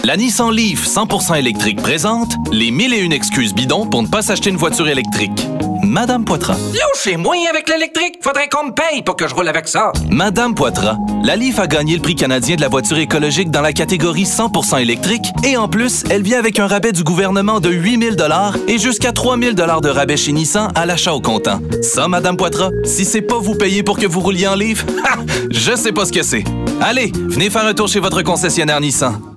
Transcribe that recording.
La Nissan Leaf 100% électrique présente les 1001 excuses bidons pour ne pas s'acheter une voiture électrique. Madame Poitras. Yo, c'est moi avec l'électrique. Faudrait qu'on me paye pour que je roule avec ça. Madame Poitras, la Leaf a gagné le prix canadien de la voiture écologique dans la catégorie 100% électrique et en plus, elle vient avec un rabais du gouvernement de 8 000 $ et jusqu'à 3 000 $ de rabais chez Nissan à l'achat au comptant. Ça, Madame Poitras, si c'est pas vous payer pour que vous rouliez en Leaf, je sais pas ce que c'est. Allez, venez faire un tour chez votre concessionnaire Nissan.